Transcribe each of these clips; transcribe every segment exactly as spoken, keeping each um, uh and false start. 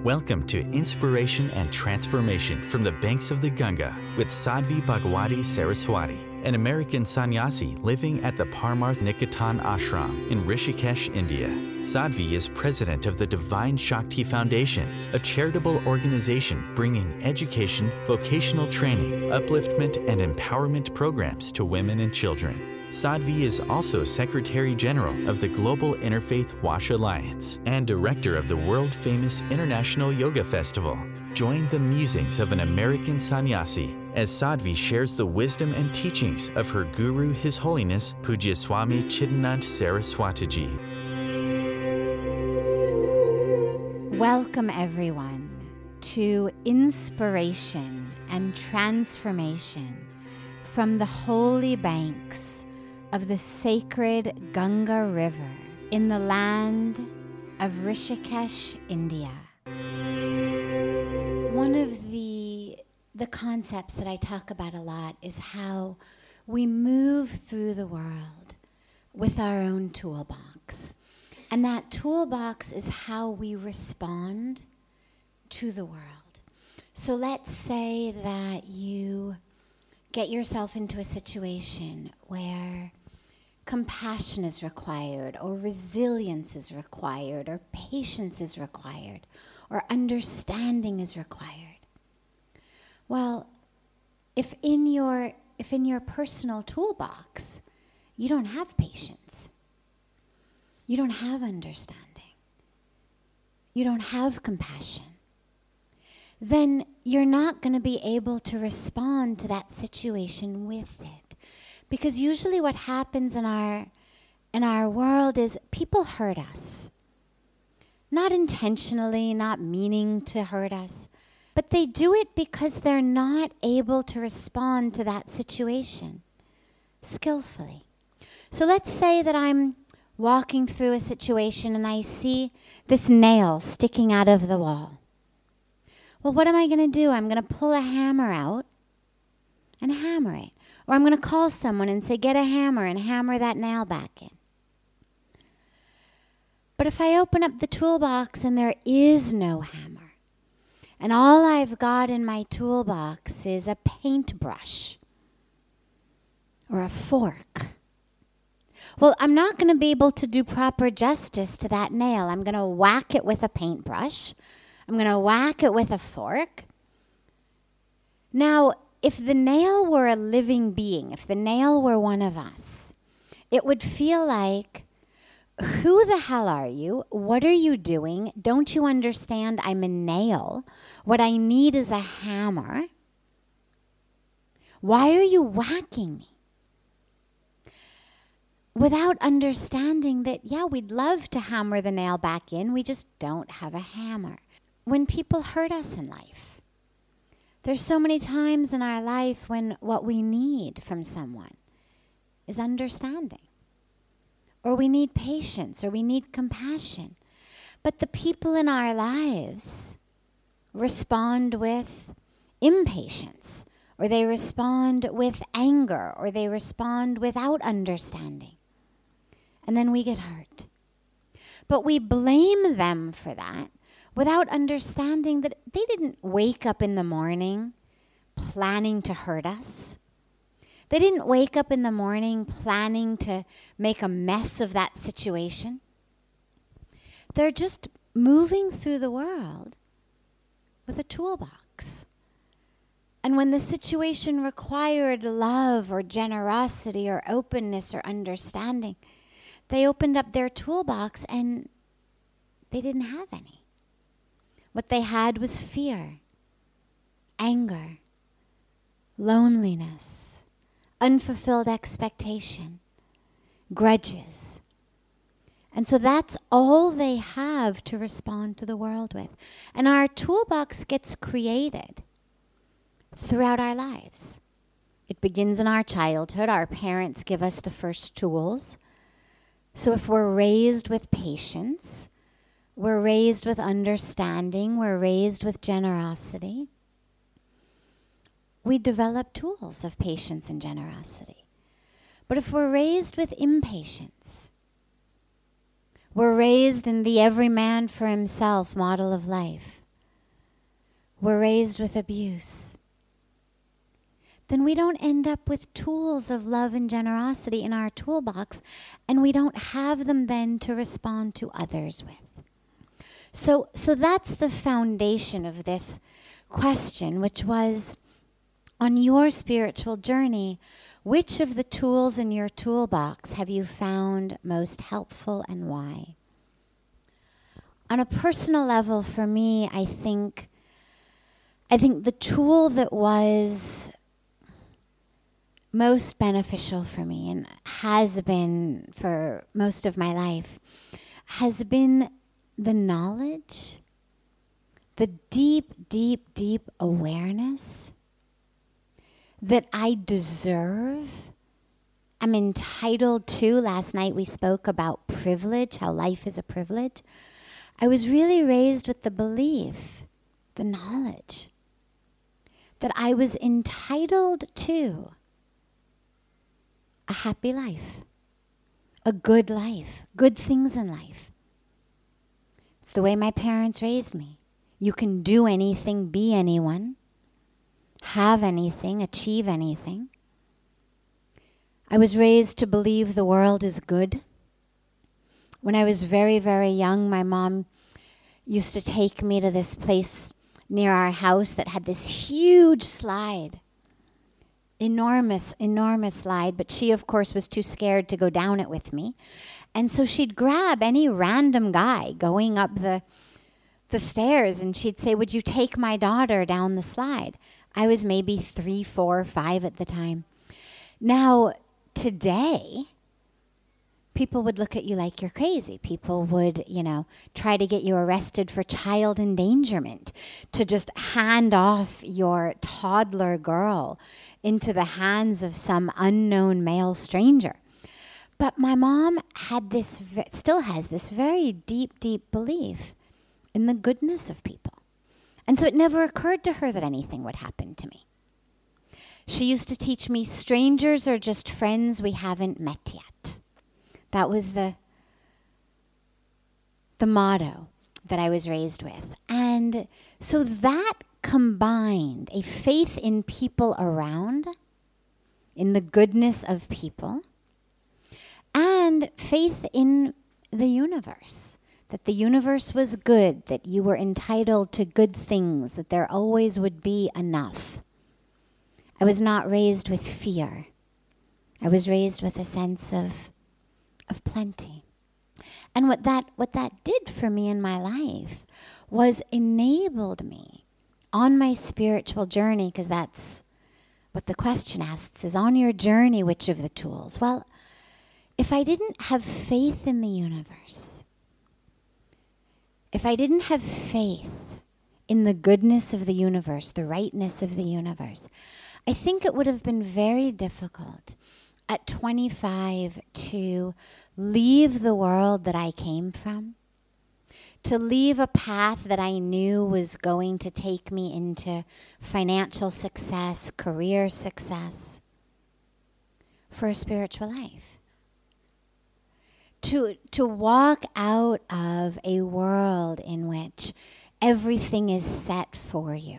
Welcome to Inspiration and Transformation from the Banks of the Ganga with Sadhvi Bhagwati Saraswati, an American sannyasi living at the Parmarth Niketan Ashram in Rishikesh, India. Sadhvi is president of the Divine Shakti Foundation, a charitable organization bringing education, vocational training, upliftment, and empowerment programs to women and children. Sadhvi is also Secretary General of the Global Interfaith Wash Alliance and Director of the world-famous International Yoga Festival. Join the musings of an American sannyasi as Sadhvi shares the wisdom and teachings of her guru, His Holiness Pujya Swami Chidanand Saraswatiji. Welcome, everyone, to Inspiration and Transformation from the holy banks of the sacred Ganga River in the land of Rishikesh, India. One of the, the concepts that I talk about a lot is how we move through the world with our own toolbox. And that toolbox is how we respond to the world. So let's say that you get yourself into a situation where compassion is required, or resilience is required, or patience is required, or understanding is required. Well, if in your if in your personal toolbox you don't have patience, you don't have understanding, you don't have compassion, then you're not going to be able to respond to that situation with it. Because usually what happens in our in our world is people hurt us. Not intentionally, not meaning to hurt us, but they do it because they're not able to respond to that situation skillfully. So let's say that I'm walking through a situation and I see this nail sticking out of the wall. Well, what am I going to do? I'm going to pull a hammer out and hammer it. Or I'm going to call someone and say, get a hammer and hammer that nail back in. But if I open up the toolbox and there is no hammer, and all I've got in my toolbox is a paintbrush or a fork, well, I'm not going to be able to do proper justice to that nail. I'm going to whack it with a paintbrush. I'm going to whack it with a fork. Now, if the nail were a living being, if the nail were one of us, it would feel like, who the hell are you? What are you doing? Don't you understand I'm a nail? What I need is a hammer. Why are you whacking me? Without understanding that, yeah, we'd love to hammer the nail back in, we just don't have a hammer. When people hurt us in life, there's so many times in our life when what we need from someone is understanding, or we need patience, or we need compassion. But the people in our lives respond with impatience, or they respond with anger, or they respond without understanding. And then we get hurt. But we blame them for that without understanding that they didn't wake up in the morning planning to hurt us. They didn't wake up in the morning planning to make a mess of that situation. They're just moving through the world with a toolbox. And when the situation required love or generosity or openness or understanding, they opened up their toolbox and they didn't have any. What they had was fear, anger, loneliness, unfulfilled expectation, grudges. And so that's all they have to respond to the world with. And our toolbox gets created throughout our lives. It begins in our childhood. Our parents give us the first tools. So if we're raised with patience, we're raised with understanding, we're raised with generosity, we develop tools of patience and generosity. But if we're raised with impatience, we're raised in the every man for himself model of life, we're raised with abuse, then we don't end up with tools of love and generosity in our toolbox, and we don't have them then to respond to others with. So, so that's the foundation of this question, which was, on your spiritual journey, which of the tools in your toolbox have you found most helpful and why? On a personal level, for me, I think, I think the tool that was most beneficial for me and has been for most of my life has been the knowledge, the deep, deep, deep awareness that I deserve, I'm entitled to. Last night we spoke about privilege, how life is a privilege. I was really raised with the belief, the knowledge, that I was entitled to a happy life, a good life, good things in life. It's the way my parents raised me. You can do anything, be anyone, have anything, achieve anything. I was raised to believe the world is good. When I was very, very young, my mom used to take me to this place near our house that had this huge slide. Enormous, enormous slide, but she, of course, was too scared to go down it with me. And so she'd grab any random guy going up the, the stairs, and she'd say, "Would you take my daughter down the slide?" I was maybe three, four, five at the time. Now, today, people would look at you like you're crazy. People would, you know, try to get you arrested for child endangerment, to just hand off your toddler girl into the hands of some unknown male stranger. But my mom had this, still has this very deep, deep belief in the goodness of people. And so it never occurred to her that anything would happen to me. She used to teach me, strangers are just friends we haven't met yet. That was the, the motto that I was raised with. And so that combined a faith in people around, in the goodness of people, and faith in the universe, that the universe was good, that you were entitled to good things, that there always would be enough. I was not raised with fear. I was raised with a sense of, of plenty. And what that, what that did for me in my life was enabled me on my spiritual journey, because that's what the question asks, is on your journey, which of the tools? Well, if I didn't have faith in the universe, if I didn't have faith in the goodness of the universe, the rightness of the universe, I think it would have been very difficult at twenty-five to leave the world that I came from, to leave a path that I knew was going to take me into financial success, career success, for a spiritual life. To, to walk out of a world in which everything is set for you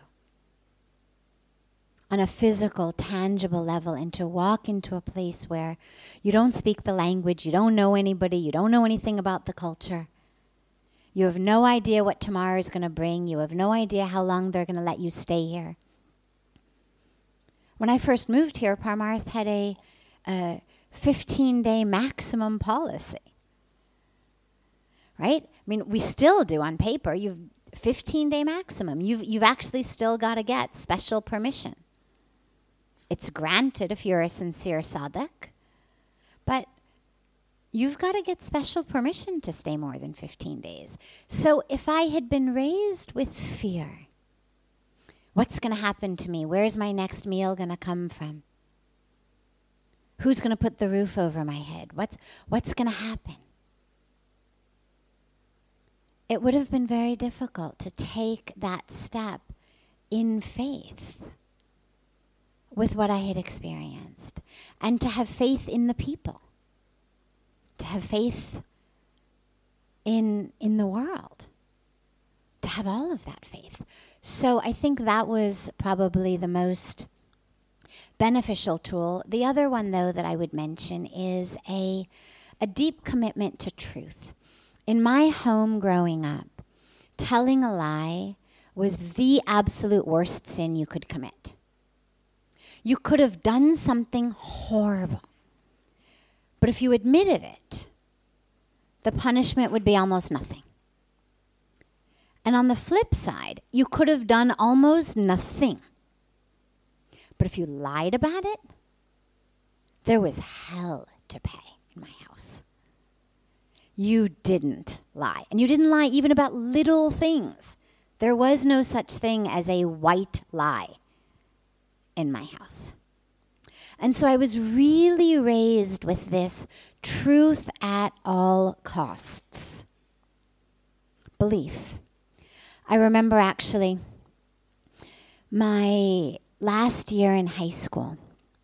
on a physical, tangible level, and to walk into a place where you don't speak the language, you don't know anybody, you don't know anything about the culture. You have no idea what tomorrow is going to bring. You have no idea how long they're going to let you stay here. When I first moved here, Parmarth had a uh, fifteen-day maximum policy. Right? I mean, we still do on paper. You've fifteen-day maximum. You've, you've actually still got to get special permission. It's granted if you're a sincere sadhak, but you've got to get special permission to stay more than fifteen days. So if I had been raised with fear, what's going to happen to me? Where's my next meal going to come from? Who's going to put the roof over my head? What's, what's going to happen? It would have been very difficult to take that step in faith with what I had experienced, and to have faith in the people, to have faith in, in the world, to to have all of that faith. So I think that was probably the most beneficial tool. The other one, though, that I would mention is a, a deep commitment to truth. In my home growing up, telling a lie was the absolute worst sin you could commit. You could have done something horrible, but if you admitted it, the punishment would be almost nothing. And on the flip side, you could have done almost nothing. But if you lied about it, there was hell to pay in my house. You didn't lie. And you didn't lie even about little things. There was no such thing as a white lie in my house. And so I was really raised with this truth at all costs belief. I remember actually my last year in high school,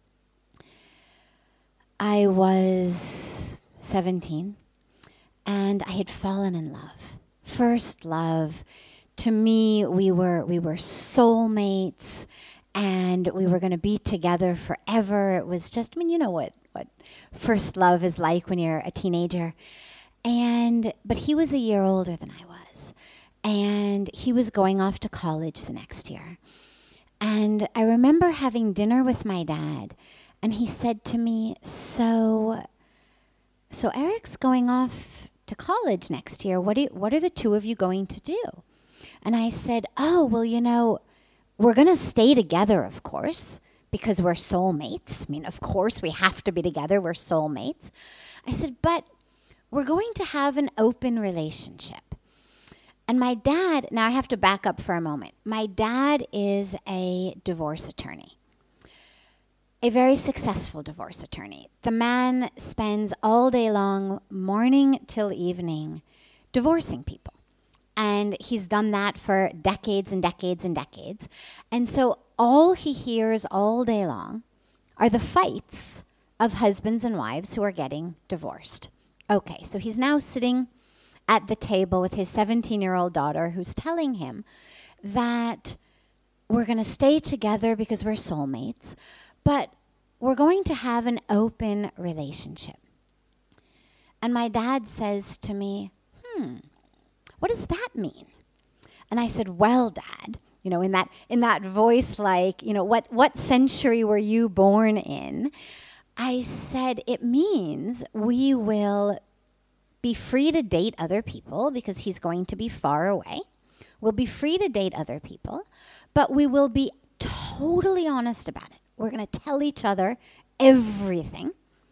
I was seventeen, and I had fallen in love. First love. To me, we were we were soulmates, and we were going to be together forever. It was just, I mean, you know what, what first love is like when you're a teenager. And but he was a year older than I was, and he was going off to college the next year. And I remember having dinner with my dad, and he said to me, so, so Eric's going off to college next year. What do you, what are the two of you going to do? And I said, oh, well, you know, we're going to stay together, of course, because we're soulmates. I mean, of course, we have to be together. We're soulmates. I said, but we're going to have an open relationship. And my dad, now I have to back up for a moment. My dad is a divorce attorney, a very successful divorce attorney. The man spends all day long, morning till evening, divorcing people. And he's done that for decades and decades and decades. And so all he hears all day long are the fights of husbands and wives who are getting divorced. Okay, so he's now sitting at the table with his seventeen-year-old daughter who's telling him that we're going to stay together because we're soulmates, but we're going to have an open relationship. And my dad says to me, hmm, what does that mean? And I said, well, Dad, you know, in that in that voice like, you know, what, what century were you born in? I said, it means we will be free to date other people because he's going to be far away. We'll be free to date other people, but we will be totally honest about it. We're going to tell each other everything.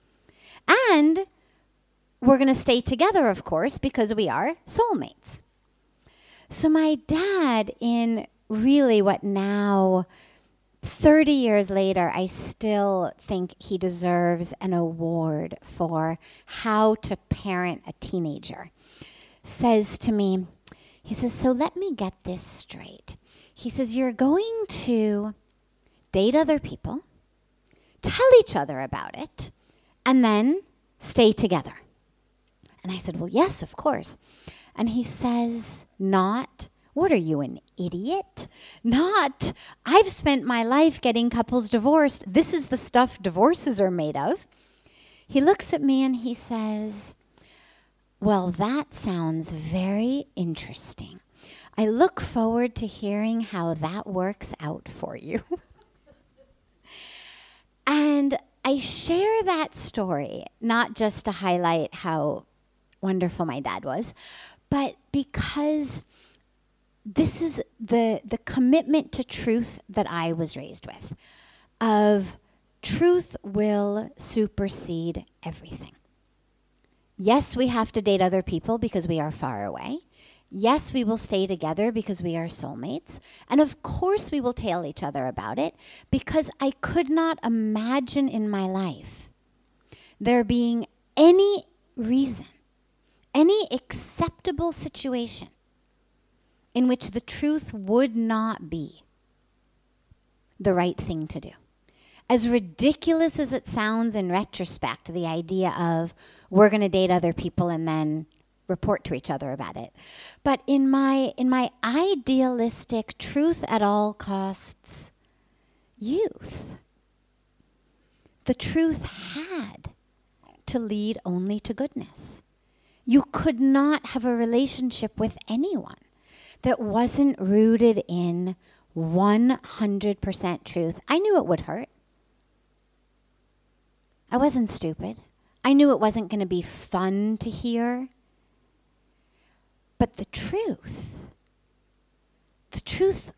And we're going to stay together, of course, because we are soulmates. So my dad, in really what now, thirty years later, I still think he deserves an award for how to parent a teenager, says to me, he says, so let me get this straight. He says, you're going to date other people, tell each other about it, and then stay together. And I said, well, yes, of course. And he says, not, what are you, an idiot? Not, I've spent my life getting couples divorced. This is the stuff divorces are made of. He looks at me and he says, well, that sounds very interesting. I look forward to hearing how that works out for you. And I share that story, not just to highlight how wonderful my dad was, but because this is the the commitment to truth that I was raised with, of truth will supersede everything. Yes, we have to date other people because we are far away. Yes, we will stay together because we are soulmates. And of course we will tell each other about it because I could not imagine in my life there being any reason, any acceptable situation in which the truth would not be the right thing to do. As ridiculous as it sounds in retrospect, the idea of we're going to date other people and then report to each other about it. But in my in my idealistic truth at all costs youth, the truth had to lead only to goodness. You could not have a relationship with anyone that wasn't rooted in one hundred percent truth. I knew it would hurt. I wasn't stupid. I knew it wasn't going to be fun to hear. But the truth, the truth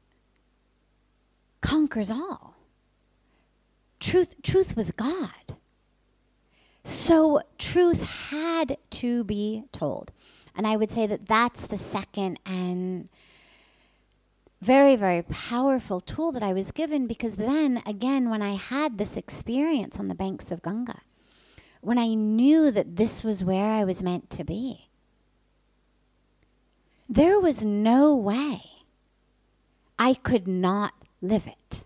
conquers all. Truth, truth was God. So truth had to be told. And I would say that that's the second and very, very powerful tool that I was given, because then, again, when I had this experience on the banks of Ganga, when I knew that this was where I was meant to be, there was no way I could not live it.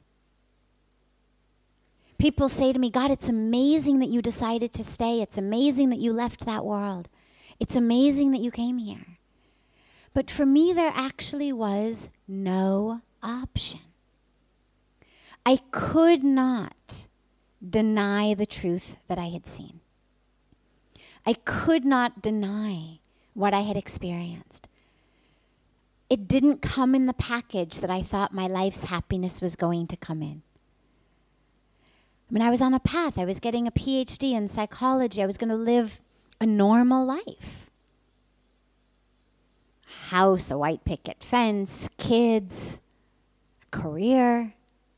People say to me, God, it's amazing that you decided to stay. It's amazing that you left that world. It's amazing that you came here. But for me, there actually was no option. I could not deny the truth that I had seen. I could not deny what I had experienced. It didn't come in the package that I thought my life's happiness was going to come in. I mean, I was on a path. I was getting a P H D in psychology. I was going to live a normal life. House, a white picket fence, kids, career,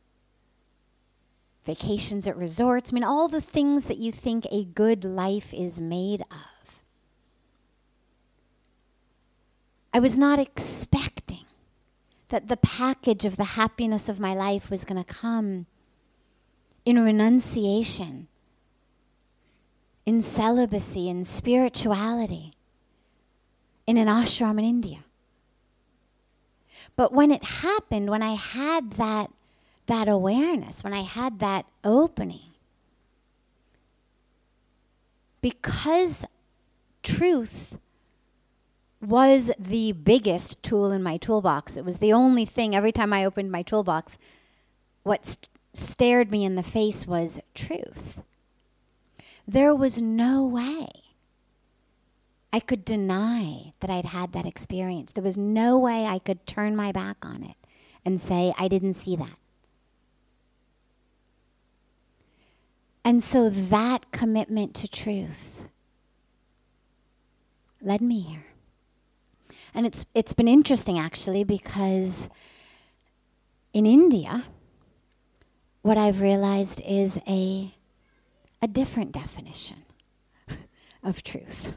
vacations at resorts. I mean, all the things that you think a good life is made of. I was not expecting that the package of the happiness of my life was going to come in renunciation, in celibacy, in spirituality, in an ashram in India. But when it happened, when I had that, that awareness, when I had that opening, because truth was the biggest tool in my toolbox, it was the only thing, every time I opened my toolbox, what st- stared me in the face was truth. There was no way I could deny that I'd had that experience. There was no way I could turn my back on it and say, I didn't see that. And so that commitment to truth led me here. And it's it's been interesting, actually, because in India, what I've realized is a, a different definition of truth.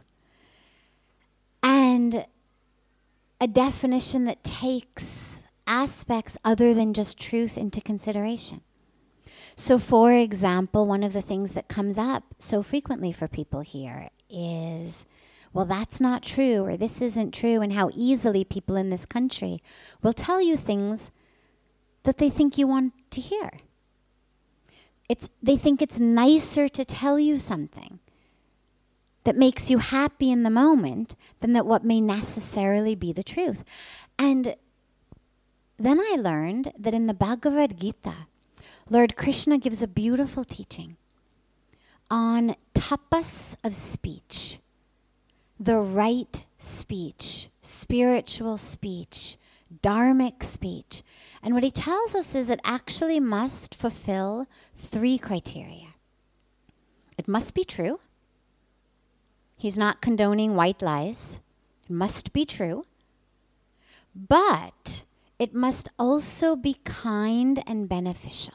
And a definition that takes aspects other than just truth into consideration. So, for example, one of the things that comes up so frequently for people here is, well, that's not true, or this isn't true, and how easily people in this country will tell you things that they think you want to hear. It's, they think it's nicer to tell you something that makes you happy in the moment than that what may necessarily be the truth. And then I learned that in the Bhagavad Gita, Lord Krishna gives a beautiful teaching on tapas of speech, the right speech, spiritual speech, dharmic speech. And what he tells us is it actually must fulfill three criteria. It must be true. He's not condoning white lies. It must be true. But it must also be kind and beneficial.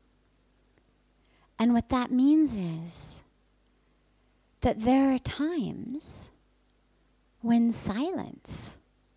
And what that means is that there are times when silence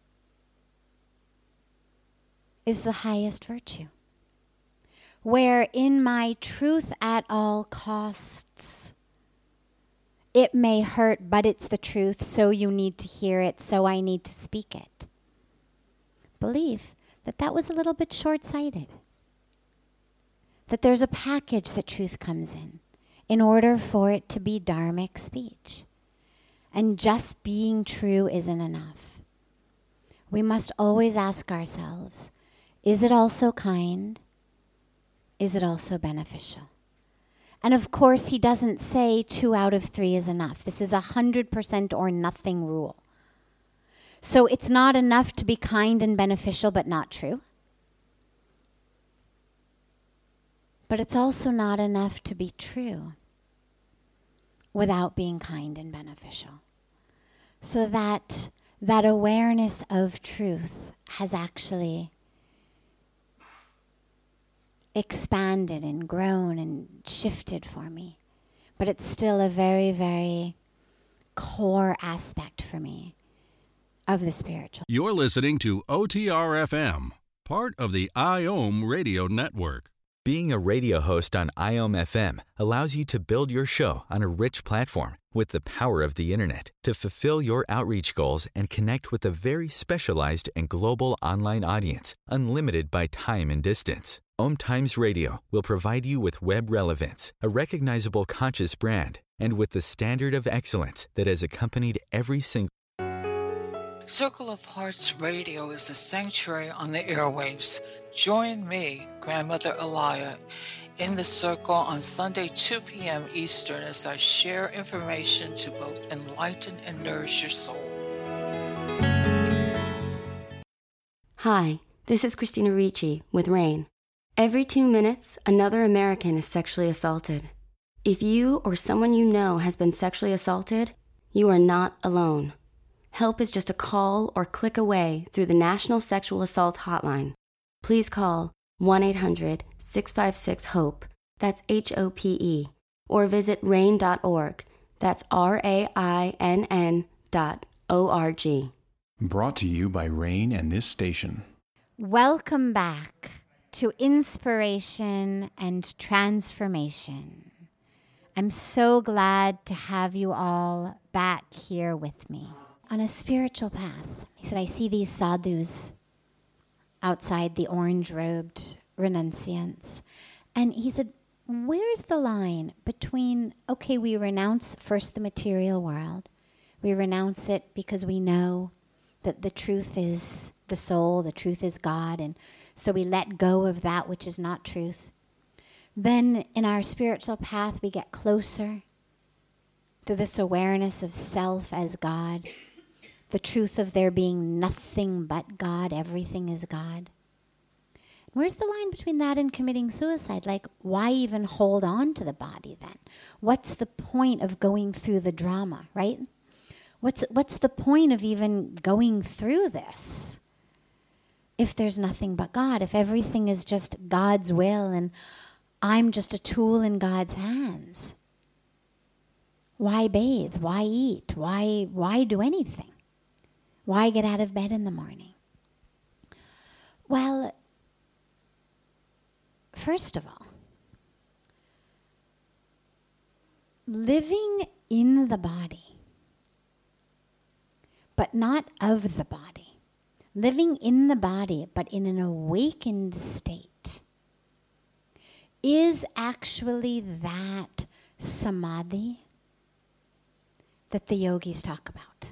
is the highest virtue. Where in my truth at all costs, it may hurt, but it's the truth, so you need to hear it, so I need to speak it. Believe that that was a little bit short-sighted. That there's a package that truth comes in, in order for it to be dharmic speech. and just being true isn't enough. We must always ask ourselves, is it also kind? Is it also beneficial? And of course, he doesn't say two out of three is enough. This is a hundred percent or nothing rule. So it's not enough to be kind and beneficial but not true. But it's also not enough to be true without being kind and beneficial. So that that awareness of truth has actually expanded and grown and shifted for me. But it's still a very, very core aspect for me of the spiritual. You're listening to O T R F M, part of the I O M Radio Network. Being a radio host on I O M F M allows you to build your show on a rich platform with the power of the internet to fulfill your outreach goals and connect with a very specialized and global online audience, unlimited by time and distance. O M Times Radio will provide you with web relevance, a recognizable conscious brand, and with the standard of excellence that has accompanied every single Circle of Hearts Radio is a sanctuary on the airwaves. Join me, Grandmother Elia, in the circle on Sunday, two p.m. Eastern, as I share information to both enlighten and nourish your soul. Hi, this is Christina Ricci with RAIN. Every two minutes, another American is sexually assaulted. If you or someone you know has been sexually assaulted, you are not alone. Help is just a call or click away through the National Sexual Assault Hotline. Please call one eight hundred six five six HOPE, that's H O P E, or visit rain dot org, that's R A I N N dot O R G. Brought to you by RAIN and this station. Welcome back to Inspiration and Transformation. I'm so glad to have you all back here with me on a spiritual path. He said, I see these sadhus outside, the orange-robed renunciants. And he said, where's the line between, okay, we renounce first the material world. We renounce it because we know that the truth is the soul, the truth is God, and so we let go of that which is not truth. Then in our spiritual path, we get closer to this awareness of self as God, the truth of there being nothing but God, everything is God. Where's the line between that and committing suicide? Like, why even hold on to the body then? What's the point of going through the drama, right? What's what's the point of even going through this if there's nothing but God, if everything is just God's will and I'm just a tool in God's hands? Why bathe? Why eat? Why why do anything? Why get out of bed in the morning? Well, first of all, living in the body, but not of the body. Living in the body, but in an awakened state, is actually that samadhi that the yogis talk about.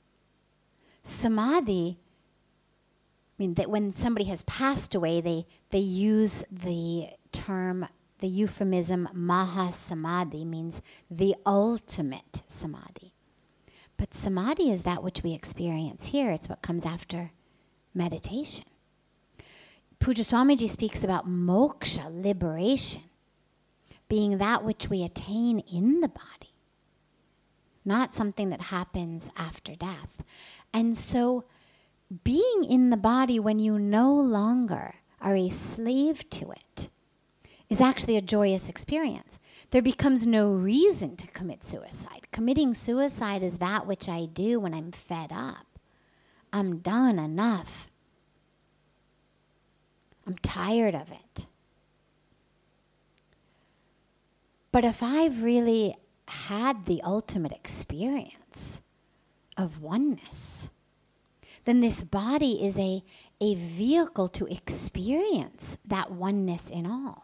Samadhi, I mean, that when somebody has passed away, they, they use the term, the euphemism Mahasamadhi, means the ultimate samadhi. But samadhi is that which we experience here. It's what comes after meditation. Pujya Swamiji speaks about moksha, liberation, being that which we attain in the body, not something that happens after death. And so being in the body when you no longer are a slave to it is actually a joyous experience. There becomes no reason to commit suicide. Committing suicide is that which I do when I'm fed up. I'm done enough. I'm tired of it. But if I've really had the ultimate experience of oneness, then this body is a, a vehicle to experience that oneness in all.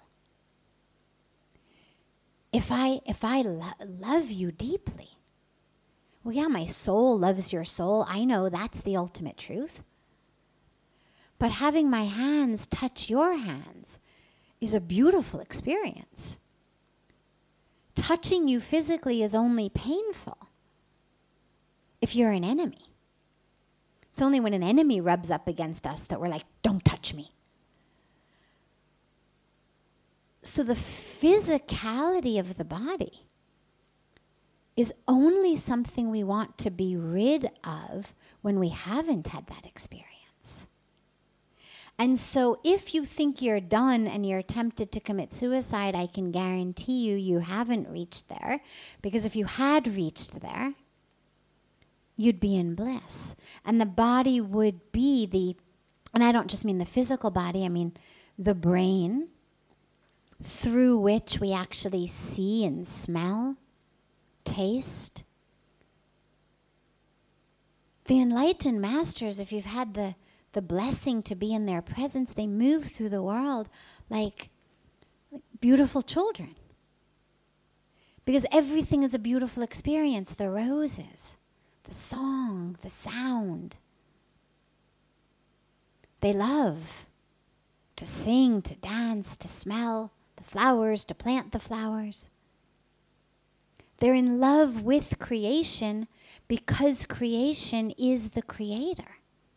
If I, if I lo- love you deeply, Well, yeah, my soul loves your soul. I know that's the ultimate truth. But having my hands touch your hands is a beautiful experience. Touching you physically is only painful if you're an enemy. It's only when an enemy rubs up against us that we're like, don't touch me. So the physicality of the body is only something we want to be rid of when we haven't had that experience. And so if you think you're done and you're tempted to commit suicide, I can guarantee you you haven't reached there. Because if you had reached there, you'd be in bliss. And the body would be the, and I don't just mean the physical body, I mean the brain, through which we actually see and smell, taste. The enlightened masters, if you've had the, the blessing to be in their presence, they move through the world like, like beautiful children. Because everything is a beautiful experience. The roses, the song, the sound. They love to sing, to dance, to smell the flowers, to plant the flowers. They're in love with creation because creation is the creator.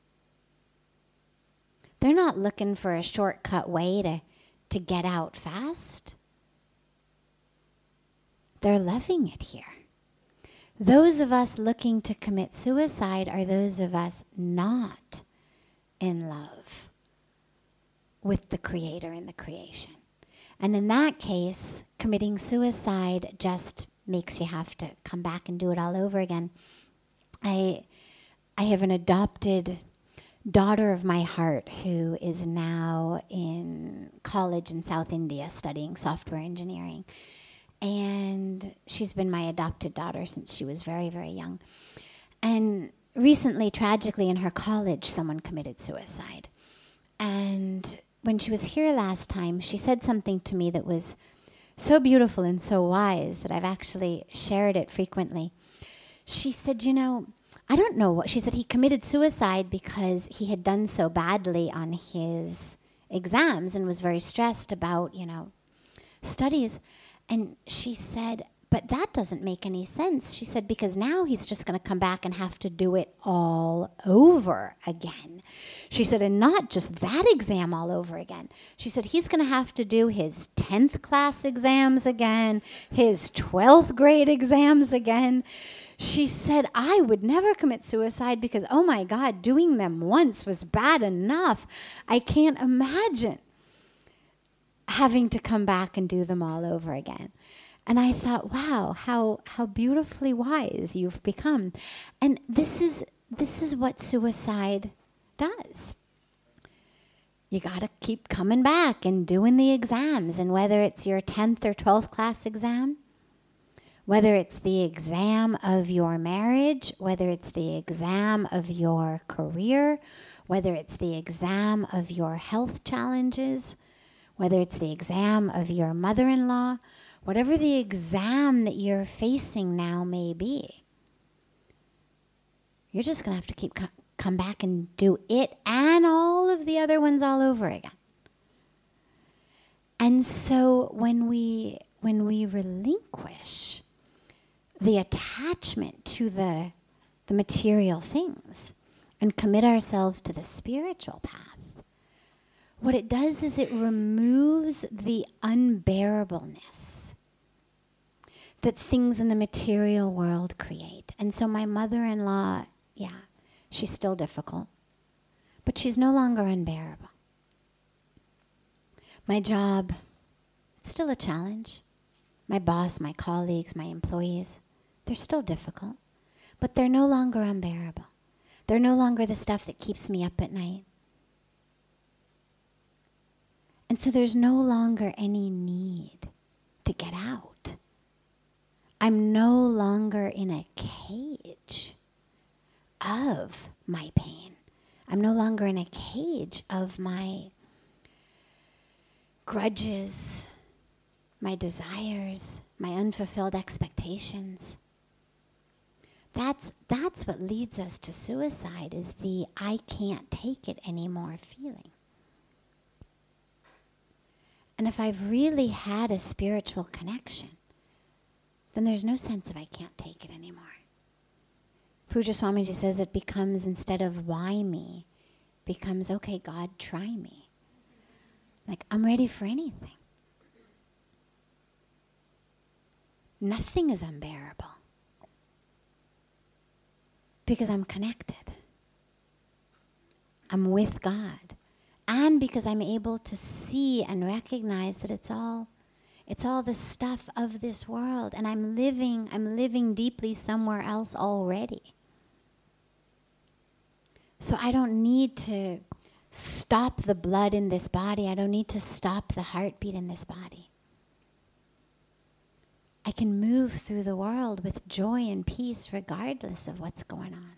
They're not looking for a shortcut way to, to get out fast. They're loving it here. Those of us looking to commit suicide are those of us not in love with the creator and the creation. And in that case, committing suicide just makes you have to come back and do it all over again. I, I have an adopted daughter of my heart who is now in college in South India studying software engineering. And she's been my adopted daughter since she was very, very young. And recently, tragically, in her college, someone committed suicide. And when she was here last time, she said something to me that was so beautiful and so wise that I've actually shared it frequently. She said, you know, I don't know what, she said he committed suicide because he had done so badly on his exams and was very stressed about, you know, studies. And she said, but that doesn't make any sense. She said, because now he's just going to come back and have to do it all over again. She said, and not just that exam all over again. She said, he's going to have to do his tenth class exams again, his twelfth grade exams again. She said, I would never commit suicide because, oh my God, doing them once was bad enough. I can't imagine having to come back and do them all over again. And I thought, wow, how how beautifully wise you've become. And this is this is what suicide does. You got to keep coming back and doing the exams. And whether it's your tenth or twelfth class exam, whether it's the exam of your marriage, whether it's the exam of your career, whether it's the exam of your health challenges, whether it's the exam of your mother-in-law, whatever the exam that you're facing now may be, you're just going to have to keep co- come back and do it and all of the other ones all over again. And so when we when we relinquish the attachment to the the material things and commit ourselves to the spiritual path, what it does is it removes the unbearableness that things in the material world create. And so my mother-in-law, yeah, she's still difficult, but she's no longer unbearable. My job, it's still a challenge. My boss, my colleagues, my employees, they're still difficult, but they're no longer unbearable. They're no longer the stuff that keeps me up at night. And so there's no longer any need to get out. I'm no longer in a cage of my pain. I'm no longer in a cage of my grudges, my desires, my unfulfilled expectations. That's, that's what leads us to suicide, is the I can't take it anymore feeling. And if I've really had a spiritual connection, then there's no sense of I can't take it anymore. Pujya Swamiji says it becomes, instead of why me, becomes, okay, God, try me. Like, I'm ready for anything. Nothing is unbearable. Because I'm connected. I'm with God. And because I'm able to see and recognize that it's all, it's all the stuff of this world. And I'm living, I'm living deeply somewhere else already. So I don't need to stop the blood in this body. I don't need to stop the heartbeat in this body. I can move through the world with joy and peace regardless of what's going on.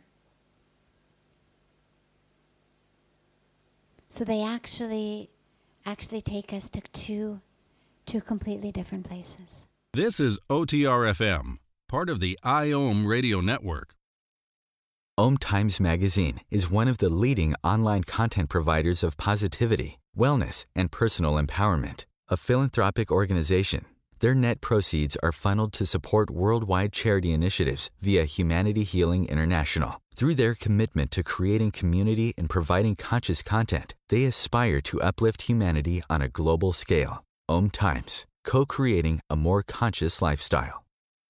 So they actually, actually take us to two, two completely different places. This is O T R F M, part of the I O M Radio Network. Om Times Magazine is one of the leading online content providers of positivity, wellness, and personal empowerment. A philanthropic organization, their net proceeds are funneled to support worldwide charity initiatives via Humanity Healing International. Through their commitment to creating community and providing conscious content, they aspire to uplift humanity on a global scale. Om Times, co-creating a more conscious lifestyle.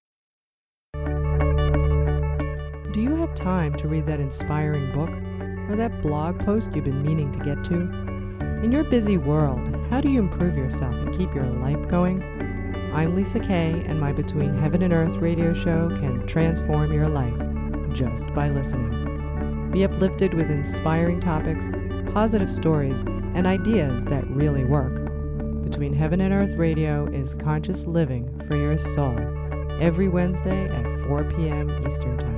Do you have time to read that inspiring book or that blog post you've been meaning to get to? In your busy world, how do you improve yourself and keep your life going? I'm Lisa Kay, and my Between Heaven and Earth radio show can transform your life just by listening. Be uplifted with inspiring topics, positive stories, and ideas that really work. Between Heaven and Earth Radio is conscious living for your soul, every Wednesday at four p.m. Eastern Time.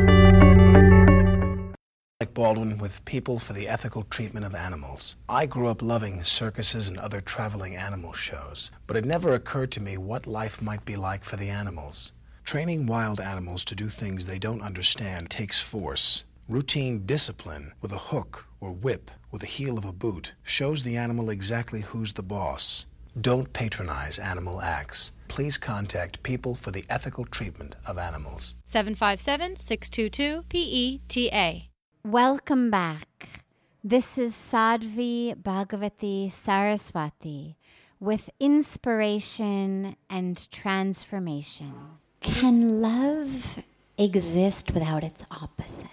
Alec Baldwin with People for the Ethical Treatment of Animals. I grew up loving circuses and other traveling animal shows, but it never occurred to me what life might be like for the animals. Training wild animals to do things they don't understand takes force. Routine discipline with a hook or whip with the heel of a boot shows the animal exactly who's the boss. Don't patronize animal acts. Please contact People for the Ethical Treatment of Animals. seven five seven, six two two, P E T A. Welcome back. This is Sadhvi Bhagavati Saraswati with Inspiration and Transformation. Can love exist without its opposite?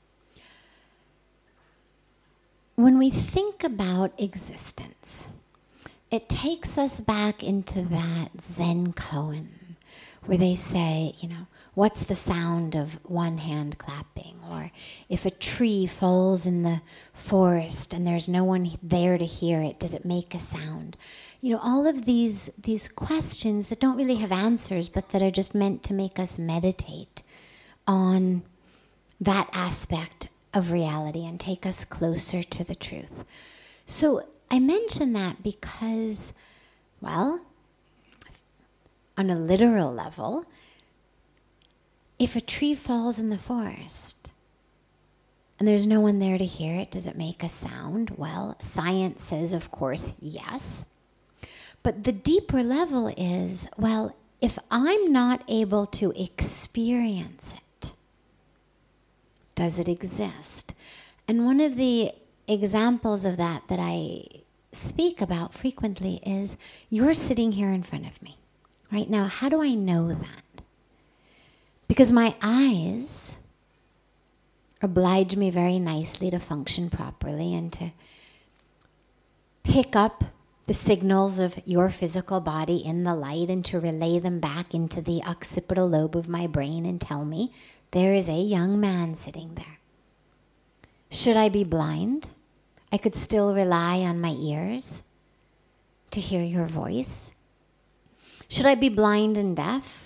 When we think about existence, it takes us back into that Zen koan where they say, you know, what's the sound of one hand clapping? Or if a tree falls in the forest and there's no one there to hear it, does it make a sound? You know, all of these, these questions that don't really have answers, but that are just meant to make us meditate on that aspect of reality and take us closer to the truth. So I mention that because, well, on a literal level, if a tree falls in the forest and there's no one there to hear it, does it make a sound? Well, science says, of course, yes. But the deeper level is, well, if I'm not able to experience it, does it exist? And one of the examples of that that I speak about frequently is, you're sitting here in front of me right now. How do I know that? Because my eyes oblige me very nicely to function properly and to pick up the signals of your physical body in the light and to relay them back into the occipital lobe of my brain and tell me there is a young man sitting there. Should I be blind? I could still rely on my ears to hear your voice. Should I be blind and deaf?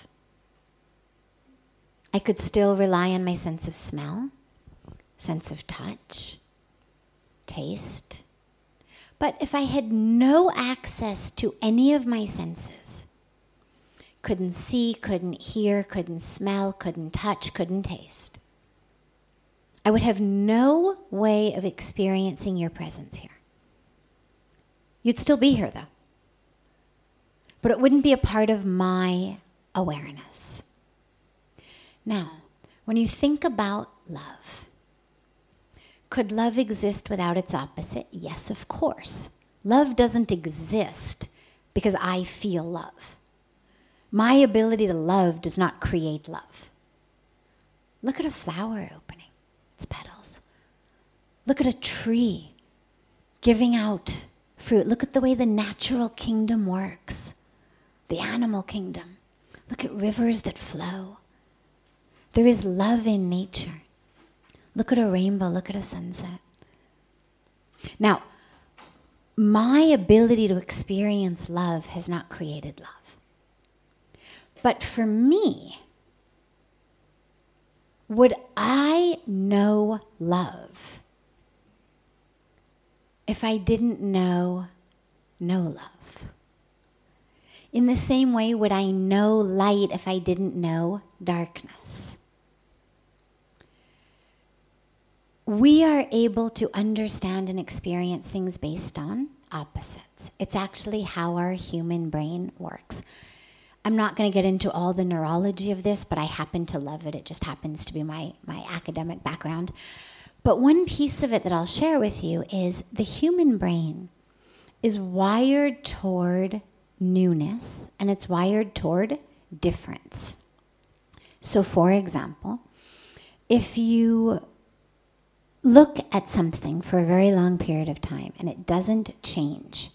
I could still rely on my sense of smell, sense of touch, taste. But if I had no access to any of my senses, couldn't see, couldn't hear, couldn't smell, couldn't touch, couldn't taste. I would have no way of experiencing your presence here. You'd still be here, though. But it wouldn't be a part of my awareness. Now, when you think about love, could love exist without its opposite? Yes, of course. Love doesn't exist because I feel love. My ability to love does not create love. Look at a flower opening its petals. Look at a tree giving out fruit. Look at the way the natural kingdom works, the animal kingdom. Look at rivers that flow. There is love in nature. Look at a rainbow, look at a sunset. Now, my ability to experience love has not created love. But for me, would I know love if I didn't know no love? In the same way, would I know light if I didn't know darkness? We are able to understand and experience things based on opposites. It's actually how our human brain works. I'm not going to get into all the neurology of this, but I happen to love it. It just happens to be my, my academic background. But one piece of it that I'll share with you is the human brain is wired toward newness, and it's wired toward difference. So for example, if you look at something for a very long period of time and it doesn't change,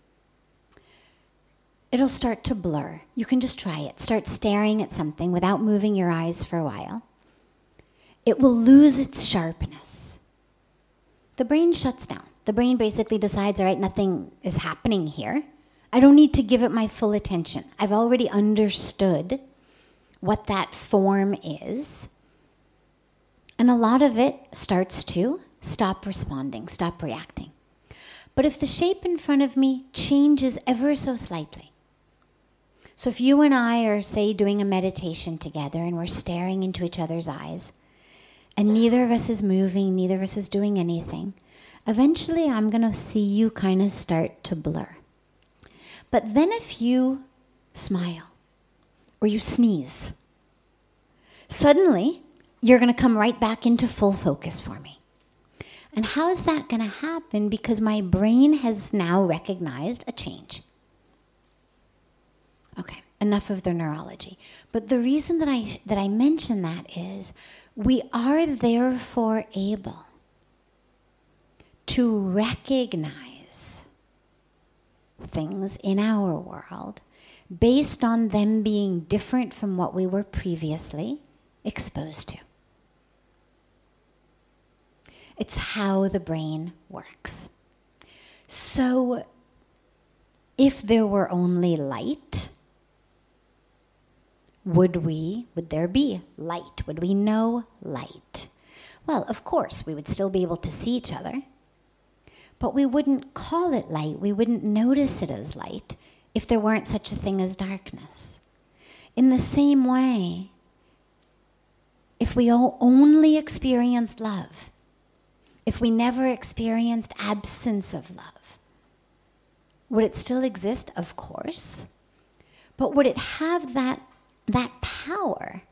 it'll start to blur. You can just try it. Start staring at something without moving your eyes for a while. It will lose its sharpness. The brain shuts down. The brain basically decides, all right, nothing is happening here. I don't need to give it my full attention. I've already understood what that form is. And a lot of it starts to stop responding, stop reacting. But if the shape in front of me changes ever so slightly, so if you and I are, say, doing a meditation together and we're staring into each other's eyes, and neither of us is moving, neither of us is doing anything, eventually I'm going to see you kind of start to blur. But then if you smile or you sneeze, suddenly you're going to come right back into full focus for me. And how's that going to happen? Because my brain has now recognized a change. Okay, enough of the neurology. But the reason that I that I mention that is we are therefore able to recognize things in our world based on them being different from what we were previously exposed to. It's how the brain works. So if there were only light, would we, would there be light? Would we know light? Well, of course, we would still be able to see each other, but we wouldn't call it light. We wouldn't notice it as light if there weren't such a thing as darkness. In the same way, if we all only experienced love, if we never experienced absence of love, would it still exist? Of course. But would it have that, that power?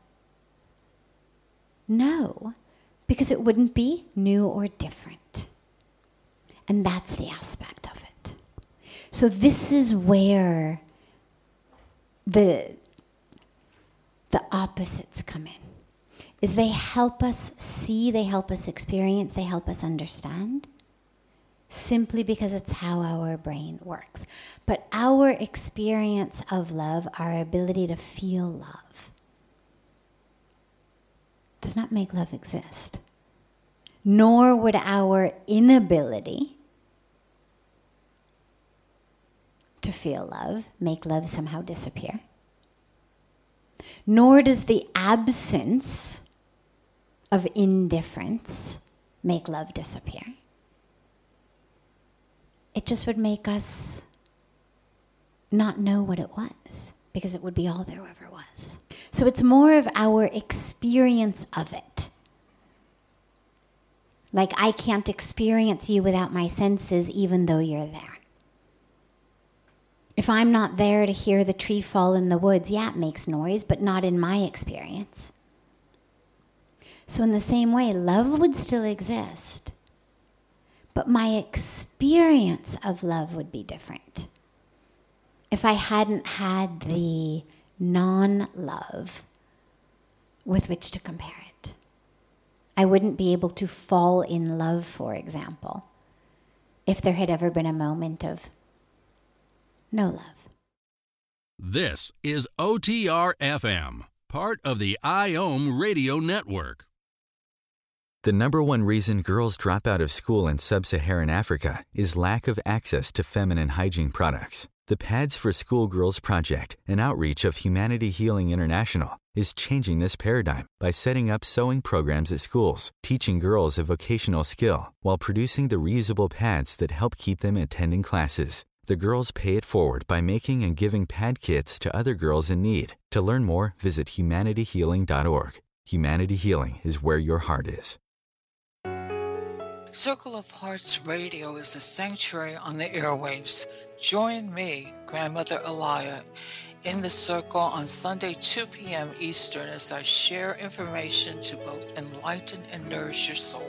No, because it wouldn't be new or different. And that's the aspect of it. So this is where the, the opposites come in. Is they help us see, they help us experience, they help us understand, simply because it's how our brain works. But our experience of love, our ability to feel love, does not make love exist. Nor would our inability to feel love make love somehow disappear. Nor does the absence of indifference make love disappear. It just would make us not know what it was. because it would be all there ever was. So it's more of our experience of it. Like, I can't experience you without my senses, even though you're there. If I'm not there to hear the tree fall in the woods, yeah, it makes noise, but not in my experience. So in the same way, love would still exist, but my experience of love would be different. If I hadn't had the non-love with which to compare it. I wouldn't be able to fall in love, for example, if there had ever been a moment of no love. This is O T R F M, part of the I O M Radio Network. The number one reason girls drop out of school in sub-Saharan Africa is lack of access to feminine hygiene products. The Pads for Schoolgirls Project, an outreach of Humanity Healing International, is changing this paradigm by setting up sewing programs at schools, teaching girls a vocational skill, while producing the reusable pads that help keep them attending classes. The girls pay it forward by making and giving pad kits to other girls in need. To learn more, visit humanity healing dot org. Humanity Healing is where your heart is. Circle of Hearts Radio is a sanctuary on the airwaves. Join me, Grandmother Alaya, in the circle on Sunday, two p.m. Eastern, as I share information to both enlighten and nourish your soul.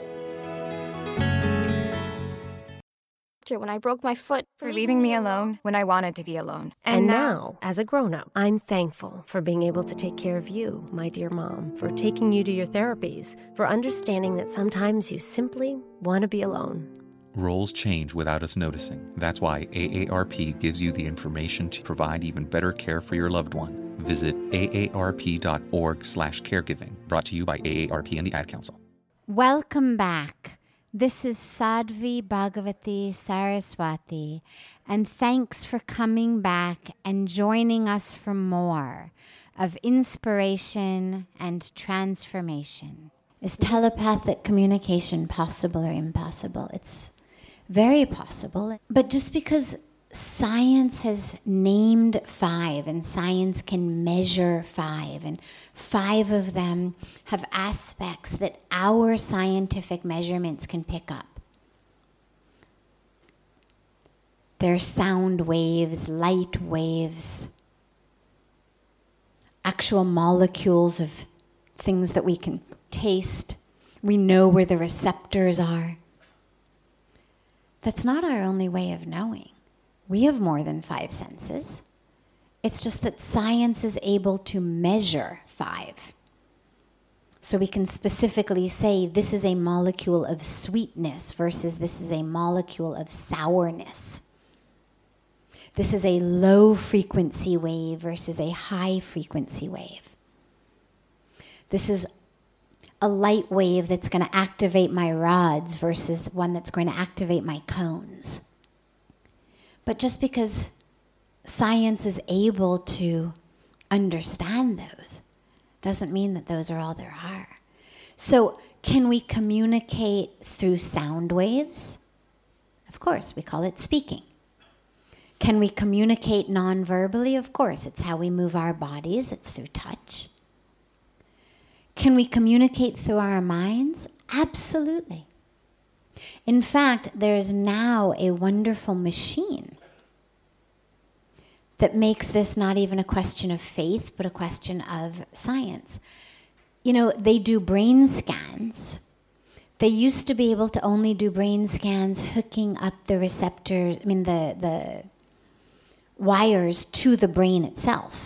When I broke my foot, for leaving me alone when I wanted to be alone. And, and now, as a grown-up, I'm thankful for being able to take care of you, my dear mom, for taking you to your therapies, for understanding that sometimes you simply want to be alone. Roles change without us noticing. That's why A A R P gives you the information to provide even better care for your loved one. Visit A A R P dot org slash caregiving. Brought to you by A A R P and the Ad Council. Welcome back. This is Sadhvi Bhagavati Saraswati, and thanks for coming back and joining us for more of inspiration and transformation. Is telepathic communication possible or impossible? It's very possible, but just because science has named five and science can measure five, and five of them have aspects that our scientific measurements can pick up. There's sound waves, light waves, actual molecules of things that we can taste. We know where the receptors are. That's not our only way of knowing. We have more than five senses. It's just that science is able to measure five. So we can specifically say this is a molecule of sweetness versus this is a molecule of sourness. This is a low frequency wave versus a high frequency wave. This is a light wave that's going to activate my rods versus the one that's going to activate my cones. But just because science is able to understand those doesn't mean that those are all there are. So can we communicate through sound waves? Of course, we call it speaking. Can we communicate non-verbally? Of course, it's how we move our bodies. It's through touch. Can we communicate through our minds? Absolutely. In fact, there's now a wonderful machine that makes this not even a question of faith, but a question of science. You know, they do brain scans. They used to be able to only do brain scans hooking up the receptors, I mean the, the wires to the brain itself.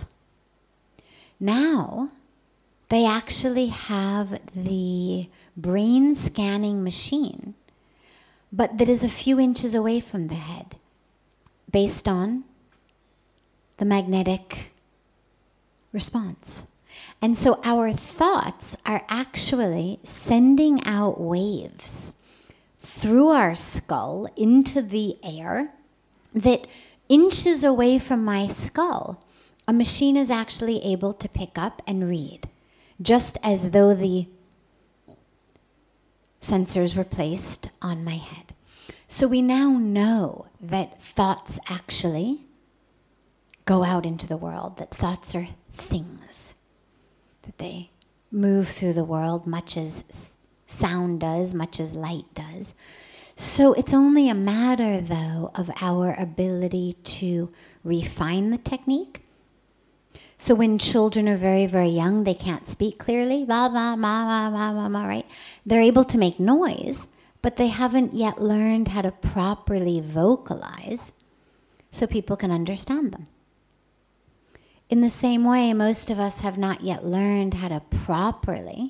Now, they actually have the brain scanning machine, but that is a few inches away from the head, based on the magnetic response. And so our thoughts are actually sending out waves through our skull into the air that inches away from my skull, a machine is actually able to pick up and read, just as though the sensors were placed on my head. So we now know that thoughts actually go out into the world, that thoughts are things, that they move through the world much as sound does, much as light does. So it's only a matter, though, of our ability to refine the technique. So when children are very, very young, they can't speak clearly, blah, blah, blah, blah, blah, blah, blah, right? They're able to make noise, but they haven't yet learned how to properly vocalize so people can understand them. In the same way, most of us have not yet learned how to properly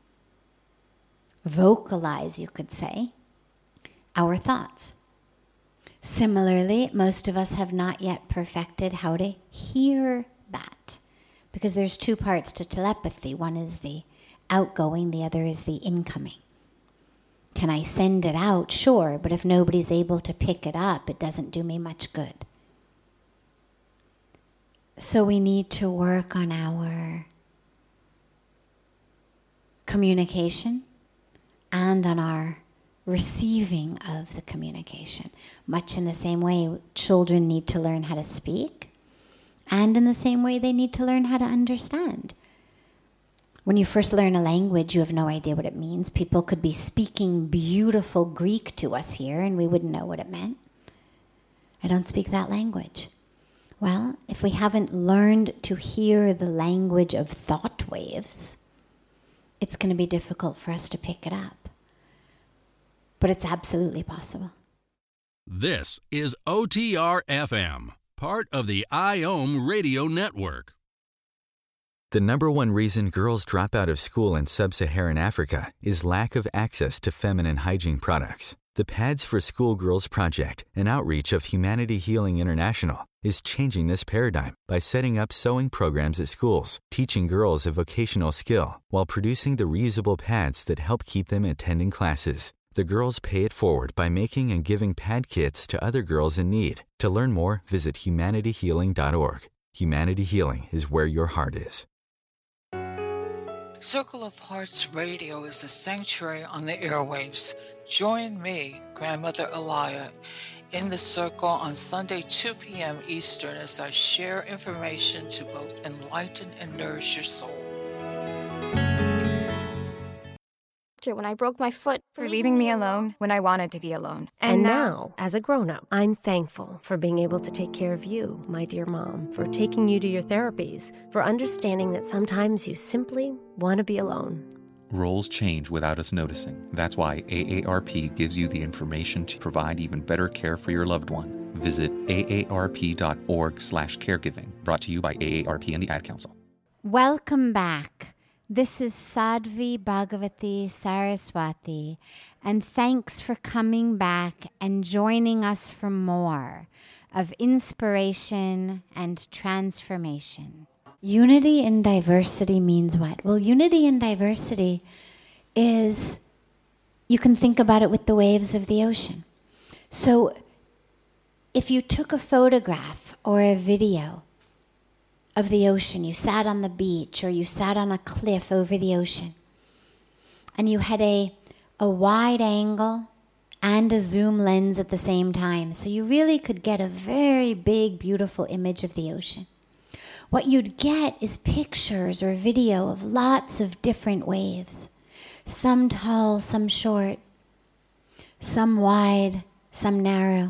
vocalize, you could say, our thoughts. Similarly, most of us have not yet perfected how to hear that, because there's two parts to telepathy. One is the outgoing, the other is the incoming. Can I send it out? Sure, but if nobody's able to pick it up, it doesn't do me much good. So we need to work on our communication and on our receiving of the communication. Much in the same way, children need to learn how to speak, and in the same way, they need to learn how to understand. When you first learn a language, you have no idea what it means. People could be speaking beautiful Greek to us here, and we wouldn't know what it meant. I don't speak that language. Well, if we haven't learned to hear the language of thought waves, it's going to be difficult for us to pick it up. But it's absolutely possible. This is O T R F M, part of the I O M Radio Network. The number one reason girls drop out of school in sub-Saharan Africa is lack of access to feminine hygiene products. The Pads for Schoolgirls Project, an outreach of Humanity Healing International, is changing this paradigm by setting up sewing programs at schools, teaching girls a vocational skill, while producing the reusable pads that help keep them attending classes. The girls pay it forward by making and giving pad kits to other girls in need. To learn more, visit humanity healing dot org. Humanity Healing is where your heart is. Circle of Hearts Radio is a sanctuary on the airwaves. Join me, Grandmother Elia, in the circle on Sunday, two p.m. Eastern, as I share information to both enlighten and nourish your soul. When I broke my foot for leaving me alone when I wanted to be alone. And, and now, as a grown-up, I'm thankful for being able to take care of you, my dear mom, for taking you to your therapies, for understanding that sometimes you simply want to be alone. Roles change without us noticing. That's why A A R P gives you the information to provide even better care for your loved one. Visit A A R P dot org slash caregiving. Brought to you by A A R P and the Ad Council. Welcome back. This is Sadhvi Bhagavati Saraswati, and thanks for coming back and joining us for more of inspiration and transformation. Unity in diversity means what? Well, unity in diversity is, you can think about it with the waves of the ocean. So if you took a photograph or a video of the ocean, you sat on the beach or you sat on a cliff over the ocean, and you had a, a wide angle and a zoom lens at the same time, so you really could get a very big, beautiful image of the ocean. What you'd get is pictures or video of lots of different waves, some tall, some short, some wide, some narrow.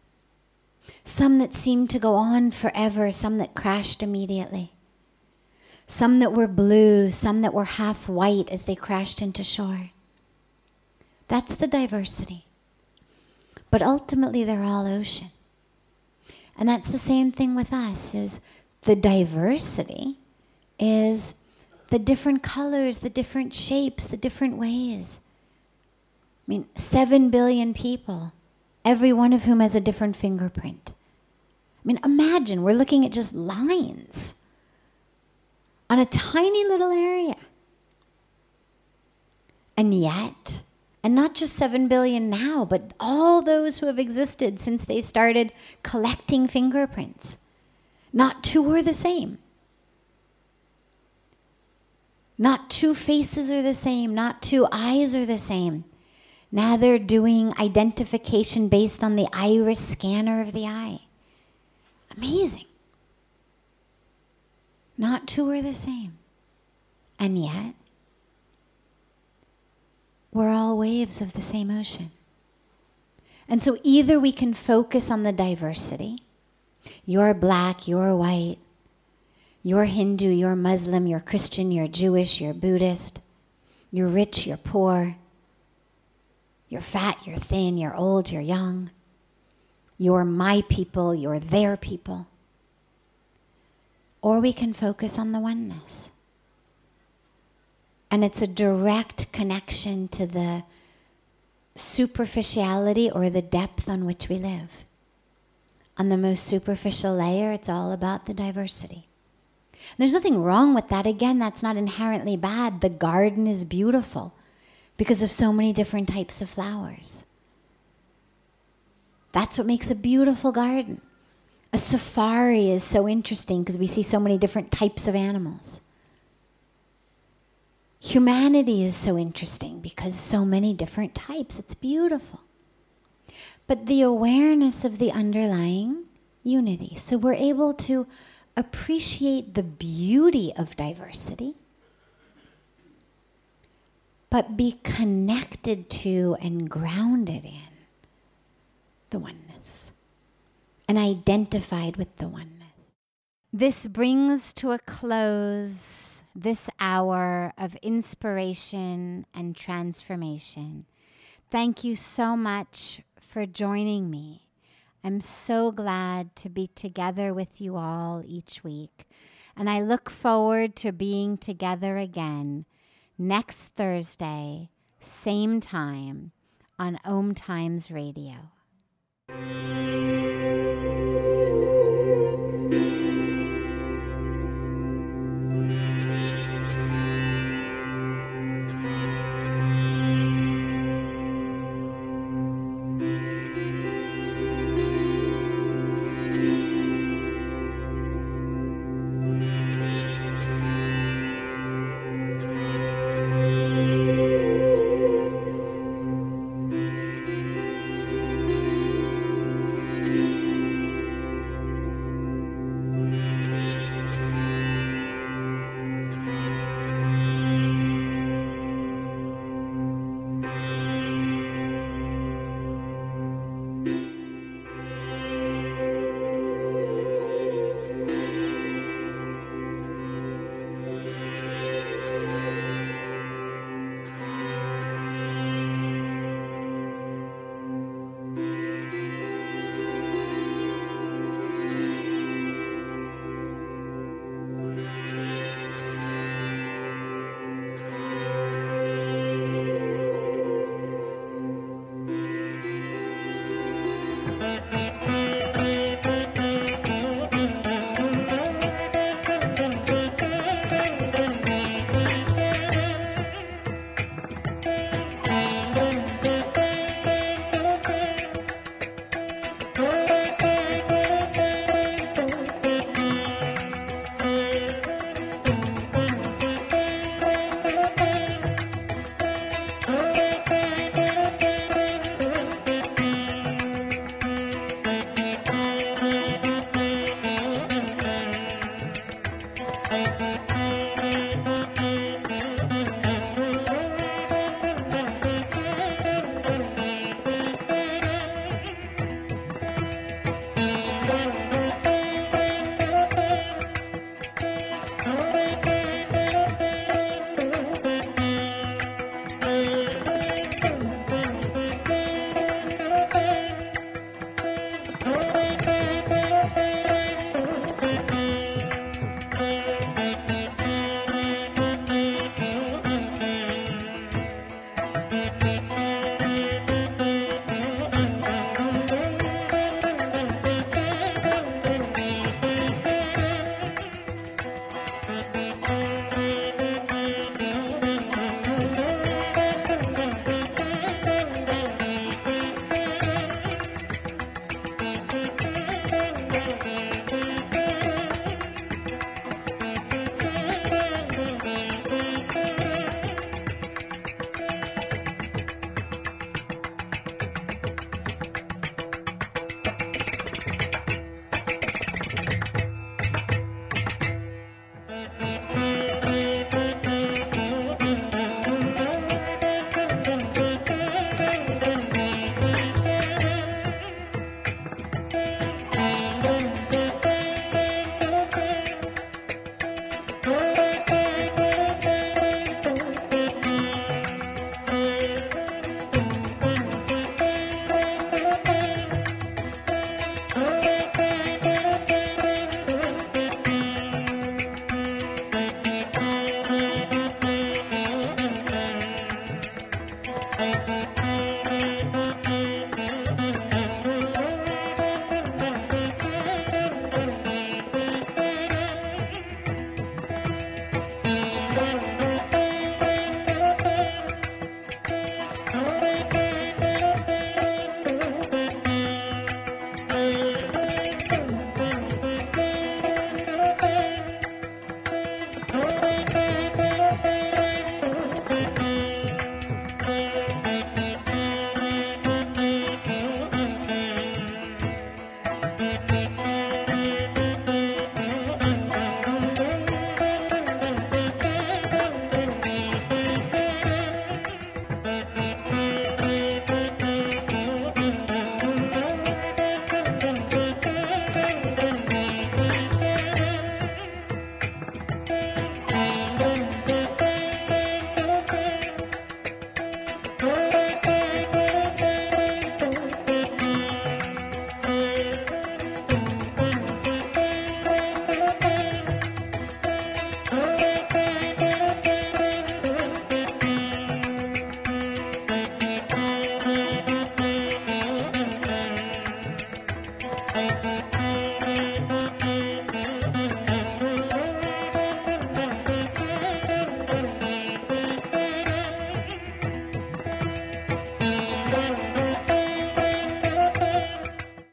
Some that seemed to go on forever, some that crashed immediately. Some that were blue, some that were half white as they crashed into shore. That's the diversity. But ultimately they're all ocean. And that's the same thing with us, is the diversity is the different colors, the different shapes, the different ways. I mean, seven billion people, every one of whom has a different fingerprint. I mean, imagine, we're looking at just lines on a tiny little area. And yet, and not just seven billion now, but all those who have existed since they started collecting fingerprints, not two are the same. Not two faces are the same, not two eyes are the same. Now they're doing identification based on the iris scanner of the eye. Amazing. Not two are the same. And yet, we're all waves of the same ocean. And so either we can focus on the diversity. You're black, you're white, you're Hindu, you're Muslim, you're Christian, you're Jewish, you're Buddhist, you're rich, you're poor, you're fat, you're thin, you're old, you're young, you're my people, you're their people. Or we can focus on the oneness. And it's a direct connection to the superficiality or the depth on which we live. On the most superficial layer, it's all about the diversity. There's nothing wrong with that. Again, that's not inherently bad. The garden is beautiful because of so many different types of flowers. That's what makes a beautiful garden. A safari is so interesting because we see so many different types of animals. Humanity is so interesting because so many different types. It's beautiful. But the awareness of the underlying unity. So we're able to appreciate the beauty of diversity, but be connected to and grounded in the oneness and identified with the oneness. This brings to a close this hour of inspiration and transformation. Thank you so much for joining me. I'm so glad to be together with you all each week. And I look forward to being together again next Thursday, same time, on Om Times Radio.